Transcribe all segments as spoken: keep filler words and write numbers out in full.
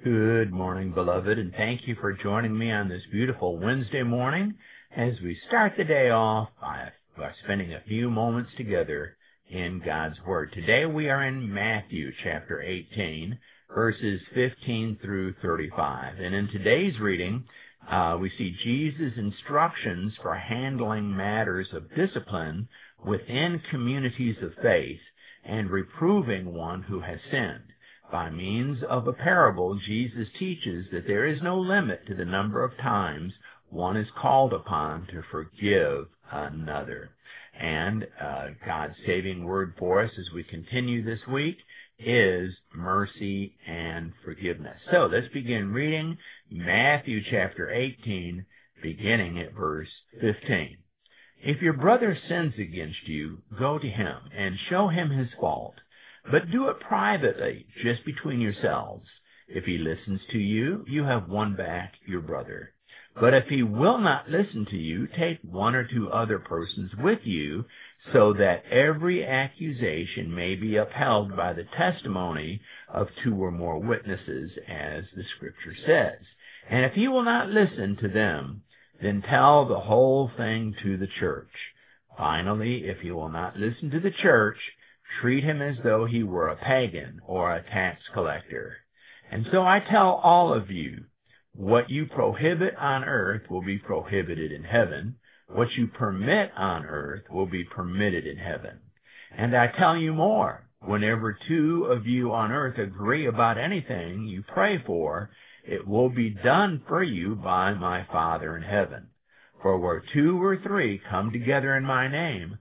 Good morning, beloved, and thank you for joining me on this beautiful Wednesday morning as we start the day off by, by spending a few moments together in God's Word. Today we are in Matthew chapter eighteen, verses fifteen through thirty-five. And in today's reading, uh, we see Jesus' instructions for handling matters of discipline within communities of faith and reproving one who has sinned. By means of a parable, Jesus teaches that there is no limit to the number of times one is called upon to forgive another. And uh, God's saving word for us as we continue this week is mercy and forgiveness. So let's begin reading Matthew chapter eighteen, beginning at verse fifteen. If your brother sins against you, go to him and show him his fault. But do it privately, just between yourselves. If he listens to you, you have won back your brother. But if he will not listen to you, take one or two other persons with you, so that every accusation may be upheld by the testimony of two or more witnesses, as the Scripture says. And if he will not listen to them, then tell the whole thing to the church. Finally, if he will not listen to the church, treat him as though he were a pagan or a tax collector. And so I tell all of you, what you prohibit on earth will be prohibited in heaven. What you permit on earth will be permitted in heaven. And I tell you more, whenever two of you on earth agree about anything you pray for, it will be done for you by my Father in heaven. For where two or three come together in my name,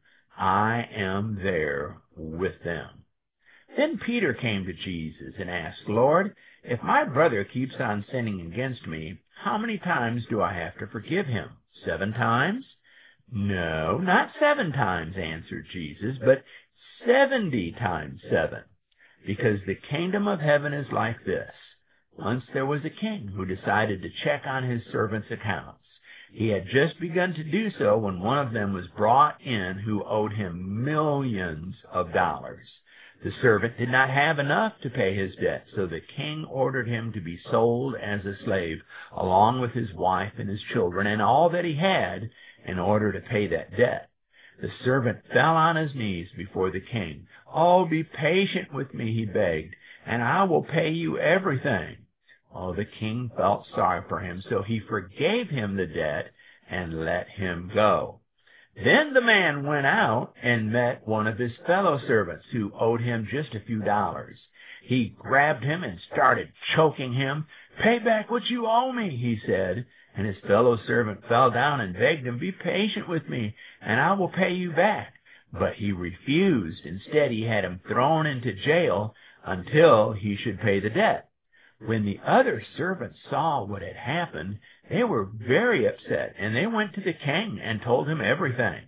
I am there with them. Then Peter came to Jesus and asked, Lord, if my brother keeps on sinning against me, how many times do I have to forgive him? Seven times? No, not seven times, answered Jesus, but seventy times seven. Because the kingdom of heaven is like this. Once there was a king who decided to check on his servants' accounts. He had just begun to do so when one of them was brought in who owed him millions of dollars. The servant did not have enough to pay his debt, so the king ordered him to be sold as a slave, along with his wife and his children and all that he had, in order to pay that debt. The servant fell on his knees before the king. Oh, be patient with me, he begged, and I will pay you everything. Oh, the king felt sorry for him, so he forgave him the debt and let him go. Then the man went out and met one of his fellow servants who owed him just a few dollars. He grabbed him and started choking him. Pay back what you owe me, he said. And his fellow servant fell down and begged him, be patient with me, and I will pay you back. But he refused. Instead, he had him thrown into jail until he should pay the debt. When the other servants saw what had happened, they were very upset, and they went to the king and told him everything.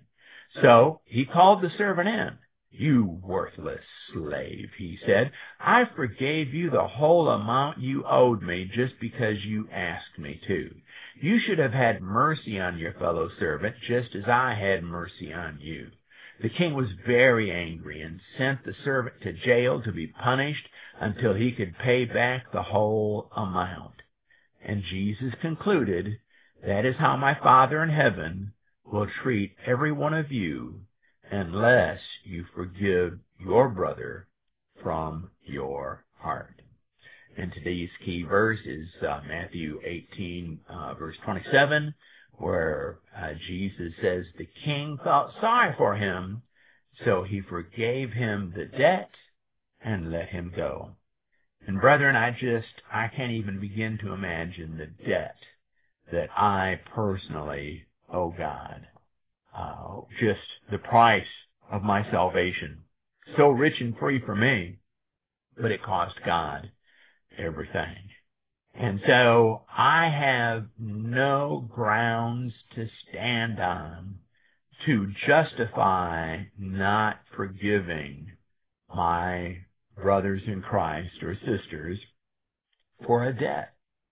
So he called the servant in. You worthless slave, he said, I forgave you the whole amount you owed me just because you asked me to. You should have had mercy on your fellow servant, just as I had mercy on you. The king was very angry and sent the servant to jail to be punished until he could pay back the whole amount. And Jesus concluded, that is how my Father in heaven will treat every one of you unless you forgive your brother from your heart. And today's key verse is uh, Matthew eighteen, uh, verse twenty-seven, where uh, Jesus says the king felt sorry for him, so he forgave him the debt and let him go. And brethren, I just, I can't even begin to imagine the debt that I personally owe God. Uh, just the price of my salvation. So rich and free for me, but it cost God everything. And so I have no grounds to stand on to justify not forgiving my brothers in Christ or sisters for a debt.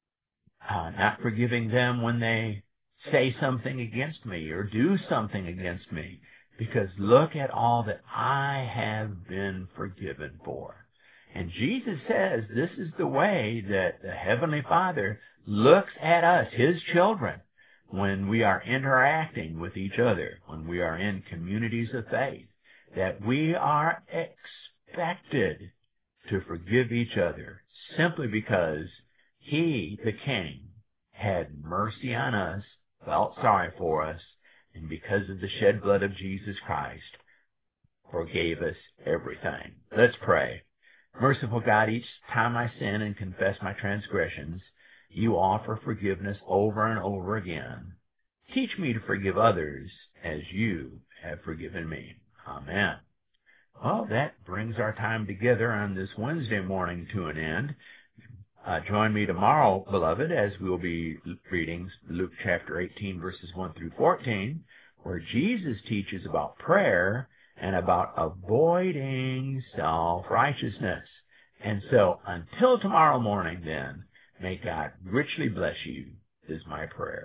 Uh, not forgiving them when they say something against me or do something against me. Because look at all that I have been forgiven for. And Jesus says this is the way that the Heavenly Father looks at us, His children, when we are interacting with each other, when we are in communities of faith, that we are expected to forgive each other simply because He, the King, had mercy on us, felt sorry for us, and because of the shed blood of Jesus Christ, forgave us everything. Let's pray. Merciful God, each time I sin and confess my transgressions, You offer forgiveness over and over again. Teach me to forgive others as You have forgiven me. Amen. Well, that brings our time together on this Wednesday morning to an end. Uh, join me tomorrow, beloved, as we'll be reading Luke chapter eighteen, verses one through fourteen, where Jesus teaches about prayer and about avoiding self-righteousness. And so, until tomorrow morning then, may God richly bless you, is my prayer.